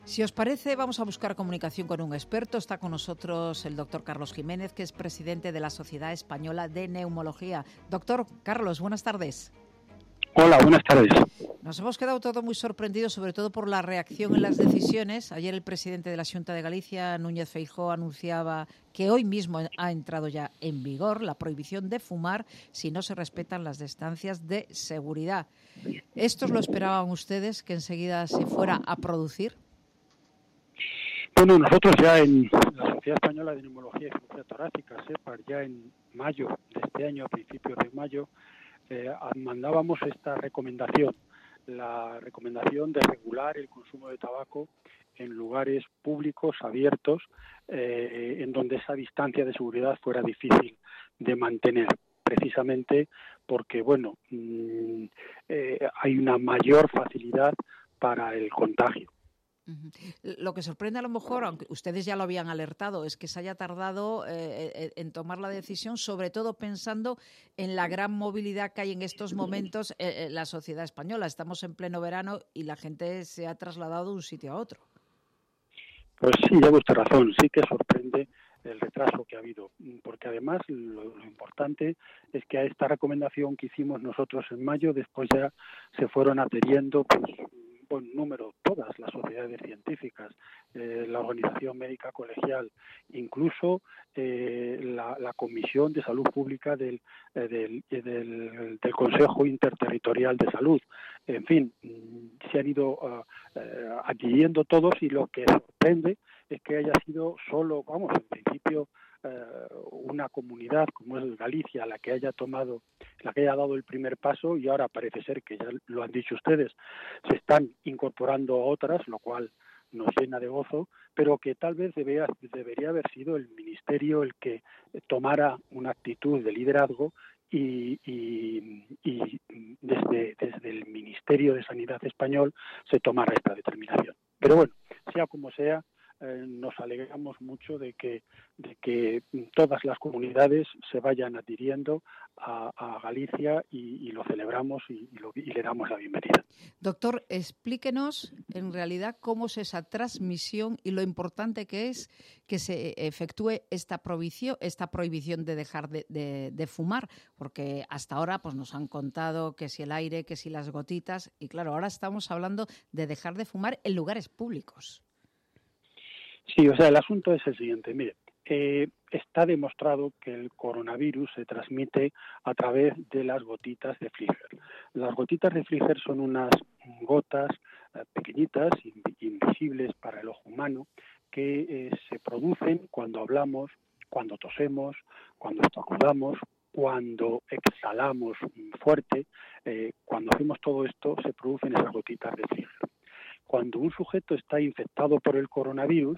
Si os parece, vamos a buscar comunicación con un experto. Está con nosotros el doctor Carlos Jiménez, que es presidente de la Sociedad Española de Neumología. Doctor Carlos, buenas tardes. Hola, buenas tardes. Nos hemos quedado todos muy sorprendidos, sobre todo por la reacción en las decisiones. Ayer el presidente de la Xunta de Galicia, Núñez Feijóo, anunciaba que hoy mismo ha entrado ya en vigor la prohibición de fumar si no se respetan las distancias de seguridad. ¿Estos lo esperaban ustedes, que enseguida se fuera a producir? Bueno, nosotros ya en la Sociedad Española de Neumología y Cirugía Torácica, SEPAR, ya en mayo de este año, a principios de mayo, mandábamos esta recomendación, la recomendación de regular el consumo de tabaco en lugares públicos, abiertos, en donde esa distancia de seguridad fuera difícil de mantener, precisamente porque, bueno, hay una mayor facilidad para el contagio. Lo que sorprende a lo mejor, aunque ustedes ya lo habían alertado, es que se haya tardado en tomar la decisión, sobre todo pensando en la gran movilidad que hay en estos momentos en la sociedad española. Estamos en pleno verano y la gente se ha trasladado de un sitio a otro. Pues sí, lleva usted razón, sí que sorprende el retraso que ha habido, porque además lo importante es que a esta recomendación que hicimos nosotros en mayo, después ya se fueron adheriendo pues buen número, todas las sociedades científicas, la Organización Médica Colegial, incluso la Comisión de Salud Pública del Consejo Interterritorial de Salud. En fin, se han ido adquiriendo todos, y lo que sorprende es que haya sido solo, vamos, en principio, una comunidad como es Galicia la que haya dado el primer paso, y ahora parece ser que ya lo han dicho ustedes, se están incorporando a otras, lo cual nos llena de gozo, pero que tal vez debería haber sido el Ministerio el que tomara una actitud de liderazgo y desde el Ministerio de Sanidad español se tomara esta determinación. Pero bueno, sea como sea, nos alegramos mucho de que todas las comunidades se vayan adhiriendo a Galicia, y lo celebramos y le damos la bienvenida. Doctor, explíquenos en realidad cómo es esa transmisión y lo importante que es que se efectúe esta prohibición de dejar de fumar, porque hasta ahora pues nos han contado que si el aire, que si las gotitas, y claro, ahora estamos hablando de dejar de fumar en lugares públicos. Sí, o sea, el asunto es el siguiente. Mire, está demostrado que el coronavirus se transmite a través de las gotitas de Flieger. Las gotitas de Flieger son unas gotas pequeñitas, invisibles para el ojo humano, que se producen cuando hablamos, cuando tosemos, cuando estornudamos, cuando exhalamos fuerte. Cuando hacemos todo esto, se producen esas gotitas de Flieger. Cuando un sujeto está infectado por el coronavirus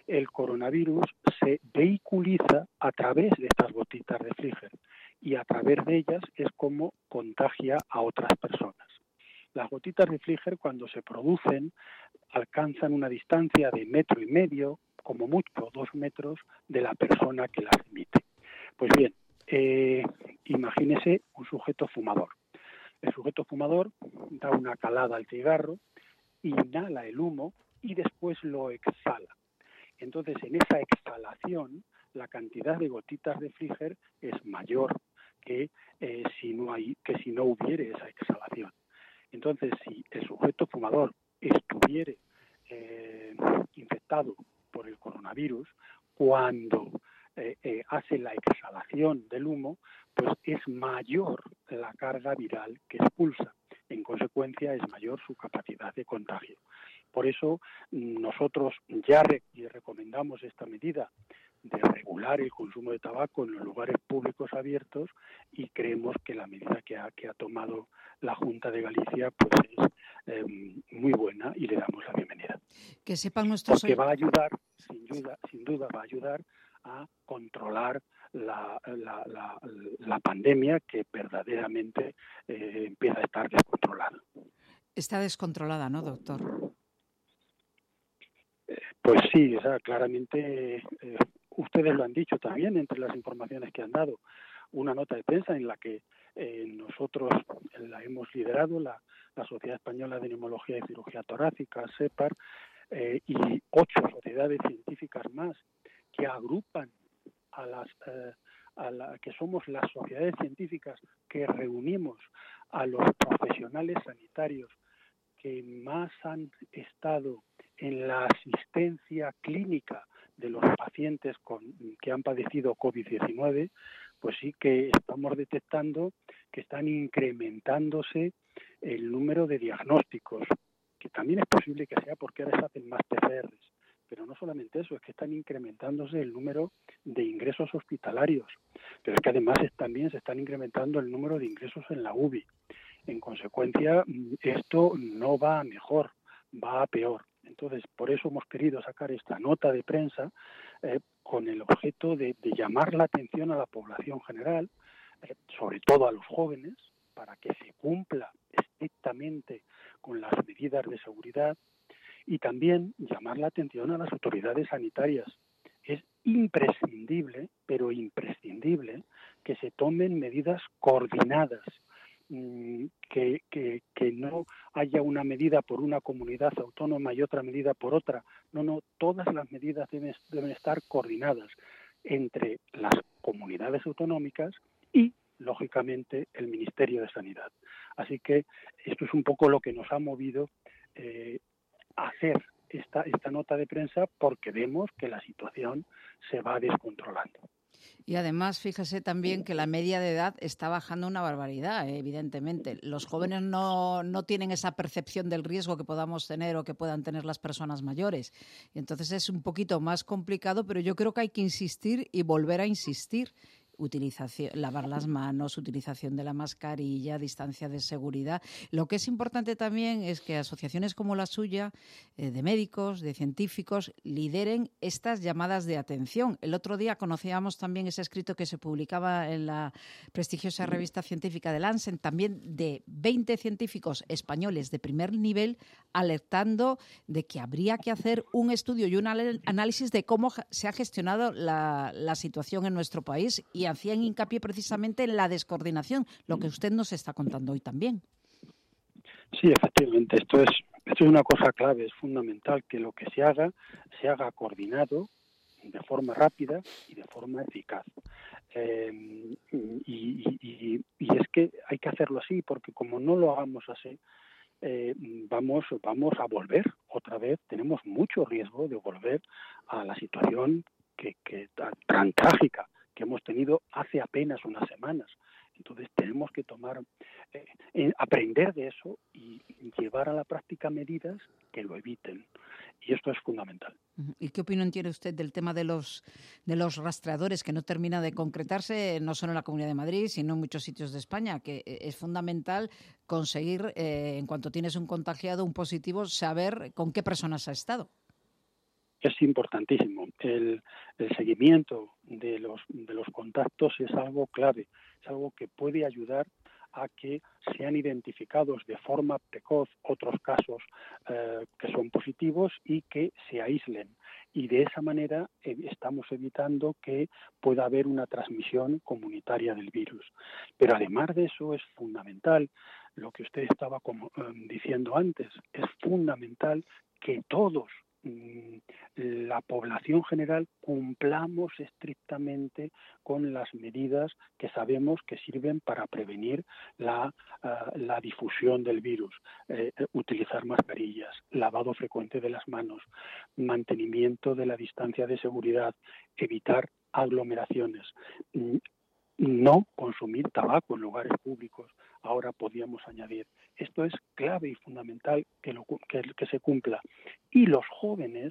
se vehiculiza a través de estas gotitas de Flieger, y a través de ellas es como contagia a otras personas. Las gotitas de Flieger, cuando se producen, alcanzan una distancia de 1,5 metros, como mucho 2 metros, de la persona que las emite. Pues bien, imagínese un sujeto fumador. El sujeto fumador da una calada al cigarro, inhala el humo y después lo exhala. Entonces, en esa exhalación, la cantidad de gotitas de Flieger es mayor que si no hubiere esa exhalación. Entonces, si el sujeto fumador estuviere infectado por el coronavirus, cuando hace la exhalación del humo, pues es mayor la carga viral que expulsa. En consecuencia, es mayor su capacidad de contagio. Por eso nosotros ya recomendamos esta medida de regular el consumo de tabaco en los lugares públicos abiertos, y creemos que la medida que ha tomado la Junta de Galicia pues es muy buena, y le damos la bienvenida. Que sepan nuestros... Porque va a ayudar, sin duda va a ayudar a controlar la pandemia, que verdaderamente empieza a estar descontrolada. Está descontrolada, ¿no, doctor? Pues sí, o sea, claramente ustedes lo han dicho también entre las informaciones que han dado. Una nota de prensa en la que nosotros la hemos liderado, la Sociedad Española de Neumología y Cirugía Torácica, SEPAR, y 8 sociedades científicas más que agrupan que somos las sociedades científicas que reunimos a los profesionales sanitarios que más han estado en la asistencia clínica de los pacientes que han padecido COVID-19, pues sí que estamos detectando que están incrementándose el número de diagnósticos, que también es posible que sea porque ahora se hacen más PCRs, pero no solamente eso, es que están incrementándose el número de ingresos hospitalarios, pero es que además también se están incrementando el número de ingresos en la UBI. En consecuencia, esto no va a mejor, va a peor. Entonces, por eso hemos querido sacar esta nota de prensa con el objeto de llamar la atención a la población general, sobre todo a los jóvenes, para que se cumpla estrictamente con las medidas de seguridad y también llamar la atención a las autoridades sanitarias. Es imprescindible, pero imprescindible, que se tomen medidas coordinadas, que no haya una medida por una comunidad autónoma y otra medida por otra. No, todas las medidas deben estar coordinadas entre las comunidades autonómicas y, lógicamente, el Ministerio de Sanidad. Así que esto es un poco lo que nos ha movido a hacer esta nota de prensa, porque vemos que la situación se va descontrolando. Y además, fíjese también que la media de edad está bajando una barbaridad, evidentemente. Los jóvenes no tienen esa percepción del riesgo que podamos tener o que puedan tener las personas mayores. Y entonces es un poquito más complicado, pero yo creo que hay que insistir y volver a insistir. Lavar las manos, utilización de la mascarilla, distancia de seguridad. Lo que es importante también es que asociaciones como la suya, de médicos, de científicos, lideren estas llamadas de atención. El otro día conocíamos también ese escrito que se publicaba en la prestigiosa revista científica de Lancet, también de 20 científicos españoles de primer nivel, alertando de que habría que hacer un estudio y un análisis de cómo se ha gestionado la situación en nuestro país, y hacían hincapié precisamente en la descoordinación, lo que usted nos está contando hoy también. Sí, efectivamente, esto es una cosa clave, es fundamental que lo que se haga coordinado, de forma rápida y de forma eficaz. Y es que hay que hacerlo así, porque como no lo hagamos así, vamos a volver otra vez, tenemos mucho riesgo de volver a la situación que tan trágica que hemos tenido hace apenas unas semanas. Entonces tenemos que aprender de eso y llevar a la práctica medidas que lo eviten. Y esto es fundamental. ¿Y qué opinión tiene usted del tema de los rastreadores, que no termina de concretarse no solo en la Comunidad de Madrid, sino en muchos sitios de España? Que es fundamental conseguir, en cuanto tienes un contagiado, un positivo, saber con qué personas ha estado. Es importantísimo. El seguimiento de los contactos es algo clave, es algo que puede ayudar a que sean identificados de forma precoz otros casos que son positivos y que se aíslen. Y de esa manera estamos evitando que pueda haber una transmisión comunitaria del virus. Pero además de eso es fundamental, lo que usted estaba diciendo antes, es fundamental que todos, la población general, cumplamos estrictamente con las medidas que sabemos que sirven para prevenir la difusión del virus. Utilizar mascarillas, lavado frecuente de las manos, mantenimiento de la distancia de seguridad, evitar aglomeraciones, no consumir tabaco en lugares públicos. Ahora podríamos añadir. Esto es clave y fundamental que se cumpla. Y los jóvenes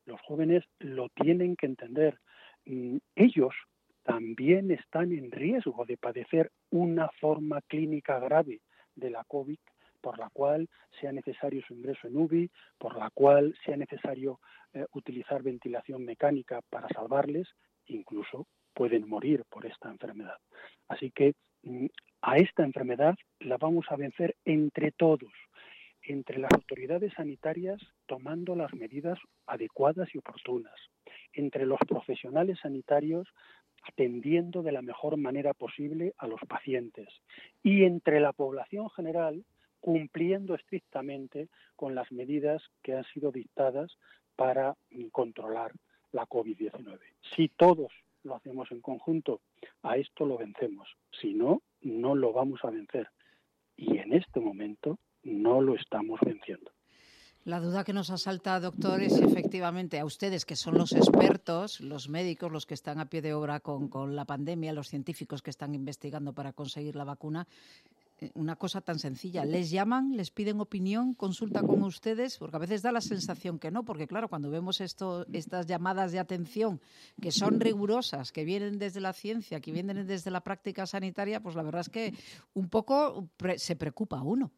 lo tienen que entender. Ellos también están en riesgo de padecer una forma clínica grave de la COVID, por la cual sea necesario su ingreso en UBI, por la cual sea necesario utilizar ventilación mecánica para salvarles, incluso pueden morir por esta enfermedad. Así que a esta enfermedad la vamos a vencer entre todos, entre las autoridades sanitarias tomando las medidas adecuadas y oportunas, entre los profesionales sanitarios atendiendo de la mejor manera posible a los pacientes y entre la población general cumpliendo estrictamente con las medidas que han sido dictadas para controlar la COVID-19. Si todos lo hacemos en conjunto, a esto lo vencemos. Si no, no lo vamos a vencer. Y en este momento no lo estamos venciendo. La duda que nos asalta, doctor, es si efectivamente a ustedes, que son los expertos, los médicos, los que están a pie de obra con la pandemia, los científicos que están investigando para conseguir la vacuna, una cosa tan sencilla, les llaman, les piden opinión, consulta con ustedes, porque a veces da la sensación que no, porque claro, cuando vemos estas llamadas de atención que son rigurosas, que vienen desde la ciencia, que vienen desde la práctica sanitaria, pues la verdad es que un poco se preocupa uno.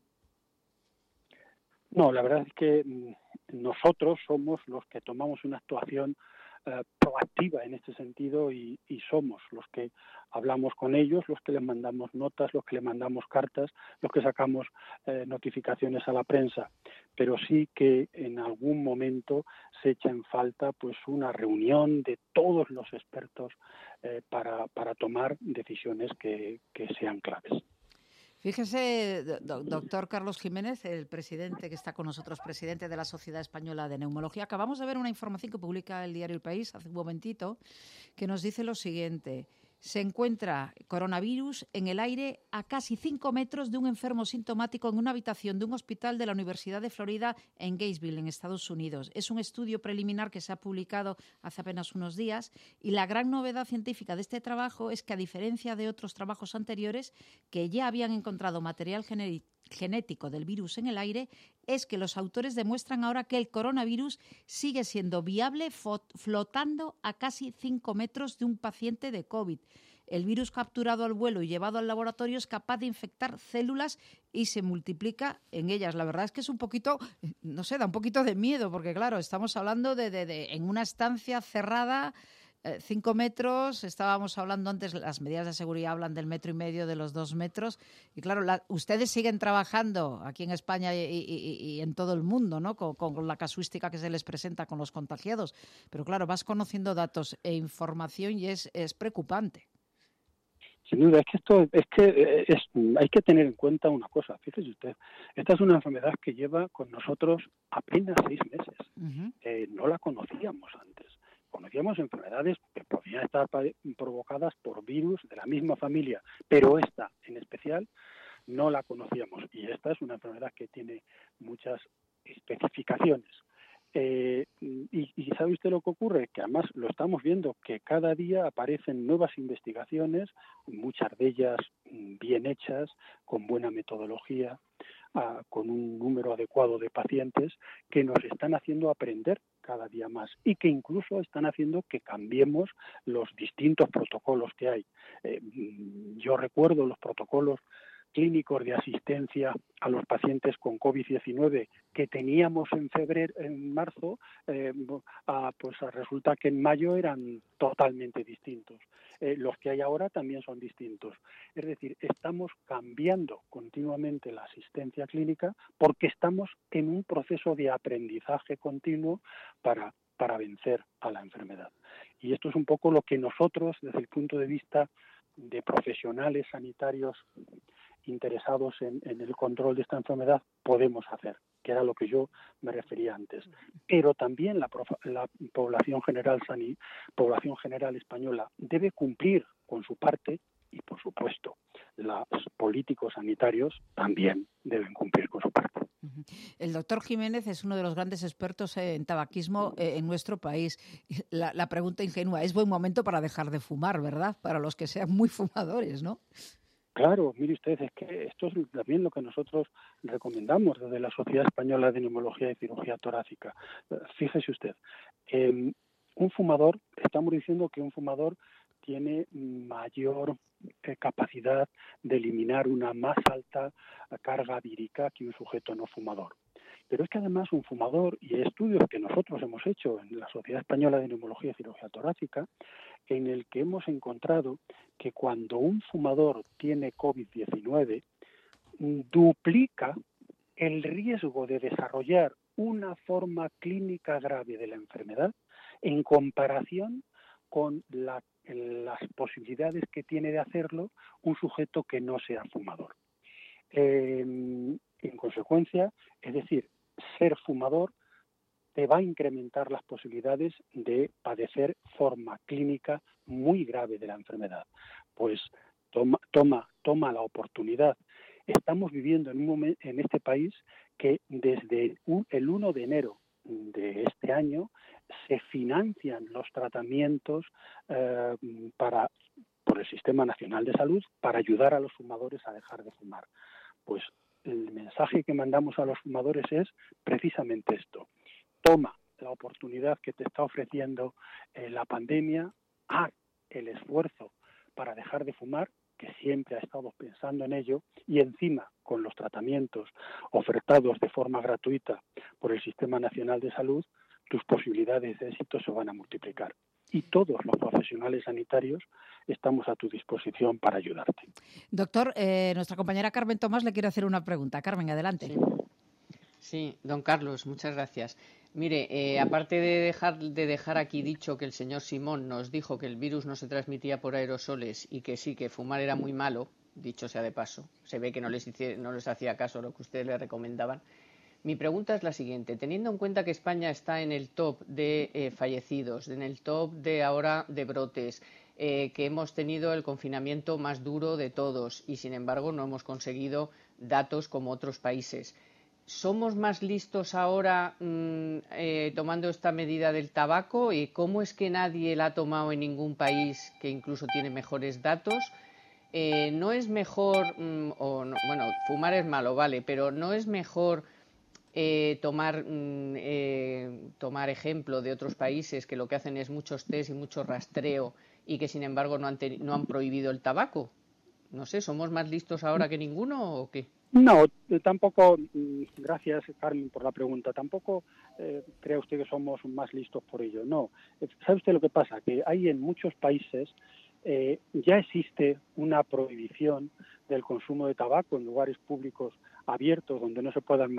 No, la verdad es que nosotros somos los que tomamos una actuación proactiva en este sentido y somos los que hablamos con ellos, los que les mandamos notas, los que les mandamos cartas, los que sacamos notificaciones a la prensa. Pero sí que en algún momento se echa en falta pues una reunión de todos los expertos para tomar decisiones que sean claves. Fíjese, doctor Carlos Jiménez, el presidente que está con nosotros, presidente de la Sociedad Española de Neumología. Acabamos de ver una información que publica el diario El País hace un momentito que nos dice lo siguiente. Se encuentra coronavirus en el aire a casi 5 metros de un enfermo sintomático en una habitación de un hospital de la Universidad de Florida en Gainesville, en Estados Unidos. Es un estudio preliminar que se ha publicado hace apenas unos días y la gran novedad científica de este trabajo es que, a diferencia de otros trabajos anteriores que ya habían encontrado material genético del virus en el aire, es que los autores demuestran ahora que el coronavirus sigue siendo viable flotando a casi 5 metros de un paciente de COVID. El virus capturado al vuelo y llevado al laboratorio es capaz de infectar células y se multiplica en ellas. La verdad es que es un poquito, no sé, da un poquito de miedo, porque claro, estamos hablando de en una estancia cerrada, 5 metros, estábamos hablando antes, las medidas de seguridad hablan del 1,5 metros, de los 2 metros, y claro, ustedes siguen trabajando aquí en España y en todo el mundo, ¿no? Con la casuística que se les presenta con los contagiados, pero claro, vas conociendo datos e información y es preocupante. Sin duda, hay que tener en cuenta una cosa. Fíjese usted, esta es una enfermedad que lleva con nosotros apenas 6 meses. Uh-huh. No la conocíamos antes. Conocíamos enfermedades que podían estar provocadas por virus de la misma familia, pero esta en especial no la conocíamos. Y esta es una enfermedad que tiene muchas especificaciones. Y ¿sabe usted lo que ocurre? Que además lo estamos viendo, que cada día aparecen nuevas investigaciones, muchas de ellas bien hechas, con buena metodología, con un número adecuado de pacientes, que nos están haciendo aprender cada día más y que incluso están haciendo que cambiemos los distintos protocolos que hay. Yo recuerdo los protocolos clínicos de asistencia a los pacientes con COVID-19 que teníamos en marzo, pues resulta que en mayo eran totalmente distintos. Los que hay ahora también son distintos. Es decir, estamos cambiando continuamente la asistencia clínica porque estamos en un proceso de aprendizaje continuo para vencer a la enfermedad. Y esto es un poco lo que nosotros, desde el punto de vista de profesionales sanitarios interesados en el control de esta enfermedad, podemos hacer, que era lo que yo me refería antes. Pero también la población general española debe cumplir con su parte y, por supuesto, los políticos sanitarios también deben cumplir con su parte. El doctor Jiménez es uno de los grandes expertos en tabaquismo en nuestro país. La pregunta ingenua, es buen momento para dejar de fumar, ¿verdad? Para los que sean muy fumadores, ¿no? Claro, mire usted, es que esto es también lo que nosotros recomendamos desde la Sociedad Española de Neumología y Cirugía Torácica. Fíjese usted, un fumador, estamos diciendo que un fumador tiene mayor capacidad de eliminar una más alta carga vírica que un sujeto no fumador. Pero es que además un fumador, y estudios que nosotros hemos hecho en la Sociedad Española de Neumología y Cirugía Torácica, en el que hemos encontrado que cuando un fumador tiene COVID-19, duplica el riesgo de desarrollar una forma clínica grave de la enfermedad en comparación con las posibilidades que tiene de hacerlo un sujeto que no sea fumador. En consecuencia, es decir, ser fumador te va a incrementar las posibilidades de padecer forma clínica muy grave de la enfermedad. Pues toma la oportunidad. Estamos viviendo en un momento en este país que desde el 1 de enero de este año se financian los tratamientos por el Sistema Nacional de Salud para ayudar a los fumadores a dejar de fumar. Pues el mensaje que mandamos a los fumadores es precisamente esto. Toma la oportunidad que te está ofreciendo la pandemia, haz el esfuerzo para dejar de fumar, que siempre ha estado pensando en ello, y encima, con los tratamientos ofertados de forma gratuita por el Sistema Nacional de Salud, tus posibilidades de éxito se van a multiplicar. Y todos los profesionales sanitarios estamos a tu disposición para ayudarte. Doctor, nuestra compañera Carmen Tomás le quiere hacer una pregunta. Carmen, adelante. Sí, don Carlos, muchas gracias. Mire, aparte de dejar aquí dicho que el señor Simón nos dijo que el virus no se transmitía por aerosoles y que sí, que fumar era muy malo, dicho sea de paso, se ve que no les hacía caso lo que ustedes le recomendaban. Mi pregunta es la siguiente. Teniendo en cuenta que España está en el top de fallecidos, en el top de ahora de brotes, que hemos tenido el confinamiento más duro de todos y, sin embargo, no hemos conseguido datos como otros países, ¿somos más listos ahora tomando esta medida del tabaco? ¿Y cómo es que nadie la ha tomado en ningún país que incluso tiene mejores datos? ¿No es mejor, bueno, fumar es malo, vale, pero no es mejor tomar ejemplo de otros países que lo que hacen es muchos test y mucho rastreo y que sin embargo no han prohibido el tabaco? No sé, ¿somos más listos ahora que ninguno o qué? No, tampoco, gracias Carmen por la pregunta, tampoco crea usted que somos más listos por ello, no. ¿Sabe usted lo que pasa? Que hay en muchos países ya existe una prohibición del consumo de tabaco en lugares públicos abiertos donde no se puedan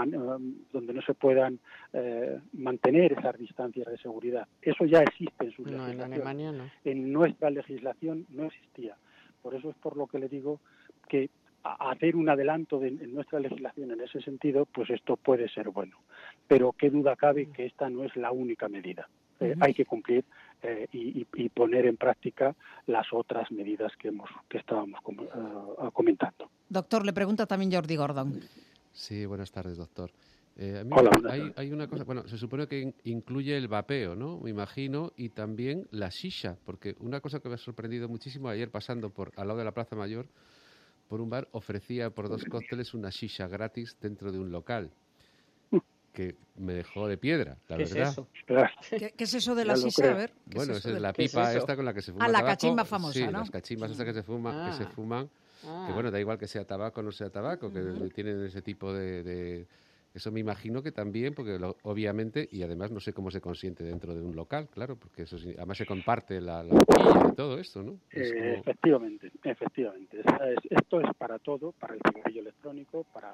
mantener esas distancias de seguridad. Eso ya existe en su legislación. En Alemania no. En nuestra legislación no existía. Por eso es por lo que le digo que hacer un adelanto en nuestra legislación en ese sentido, pues esto puede ser bueno. Pero qué duda cabe que esta no es la única medida. Hay que cumplir y poner en práctica las otras medidas que estábamos comentando. Doctor, le pregunta también Jordi Gordon. Sí, buenas tardes, doctor. Hola, hay una cosa, bueno, se supone que incluye el vapeo, ¿no? Me imagino, y también la shisha, porque una cosa que me ha sorprendido muchísimo, ayer pasando al lado de la Plaza Mayor, por un bar, ofrecía por 2 cócteles una shisha gratis dentro de un local, que me dejó de piedra, la verdad. ¿Qué es eso? ¿Qué es eso de la shisha? A ver, bueno, esa es la pipa esta con la que se fuma la tabaco. cachimba famosa, sí, ¿no? las cachimbas estas que se fuman, que bueno, da igual que sea tabaco o no sea tabaco, que tienen ese tipo de... Eso me imagino que también, porque obviamente, y además no sé cómo se consiente dentro de un local, claro, porque eso sí, además se comparte la boquilla y todo esto, ¿no? Efectivamente. Esto es para todo, para el cigarrillo electrónico, para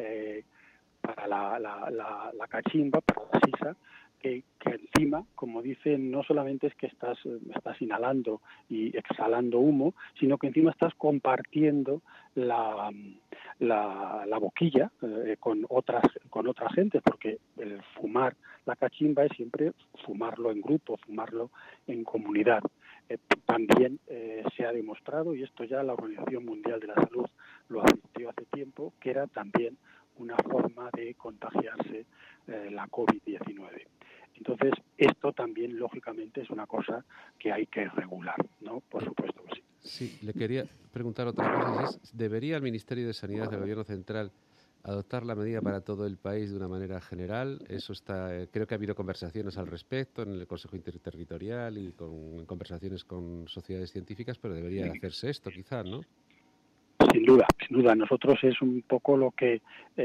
la cachimba, para la sisa, que encima, como dicen, no solamente es que estás inhalando y exhalando humo, sino que encima estás compartiendo la boquilla con otra gente, porque el fumar la cachimba es siempre fumarlo en grupo, fumarlo en comunidad. También se ha demostrado, y esto ya la Organización Mundial de la Salud lo advirtió hace tiempo, que era también una forma de contagiarse la COVID-19. Entonces, esto también, lógicamente, es una cosa que hay que regular, ¿no? Por supuesto que sí. Sí, le quería preguntar otra cosa. ¿Debería el Ministerio de Sanidad del Gobierno Central adoptar la medida para todo el país de una manera general? Eso creo que ha habido conversaciones al respecto en el Consejo Interterritorial y en conversaciones con sociedades científicas, pero debería hacerse esto, quizás, ¿no? Sin duda. Nosotros es un poco lo que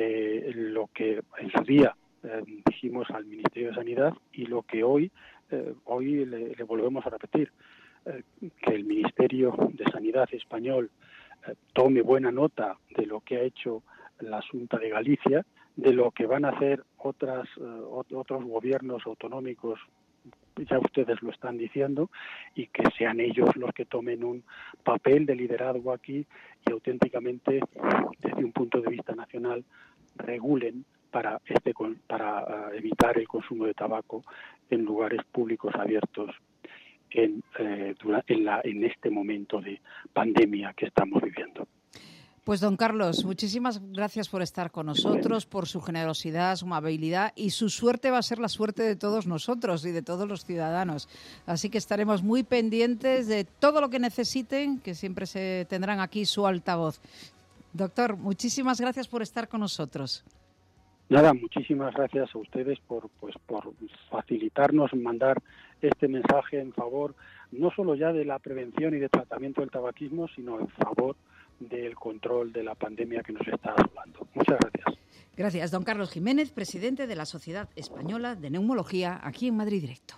en su día dijimos al Ministerio de Sanidad y lo que hoy le volvemos a repetir, que el Ministerio de Sanidad español tome buena nota de lo que ha hecho la Xunta de Galicia, de lo que van a hacer otros gobiernos autonómicos, ya ustedes lo están diciendo, y que sean ellos los que tomen un papel de liderazgo aquí y auténticamente, desde un punto de vista nacional, regulen para evitar el consumo de tabaco en lugares públicos abiertos en este momento de pandemia que estamos viviendo. Pues don Carlos, muchísimas gracias por estar con nosotros, por su generosidad, su amabilidad, y su suerte va a ser la suerte de todos nosotros y de todos los ciudadanos. Así que estaremos muy pendientes de todo lo que necesiten, que siempre se tendrán aquí su altavoz. Doctor, muchísimas gracias por estar con nosotros. Nada, muchísimas gracias a ustedes por facilitarnos, mandar este mensaje en favor no solo ya de la prevención y de tratamiento del tabaquismo, sino en favor del control de la pandemia que nos está asolando. Muchas gracias. Gracias, don Carlos Jiménez, presidente de la Sociedad Española de Neumología, aquí en Madrid Directo.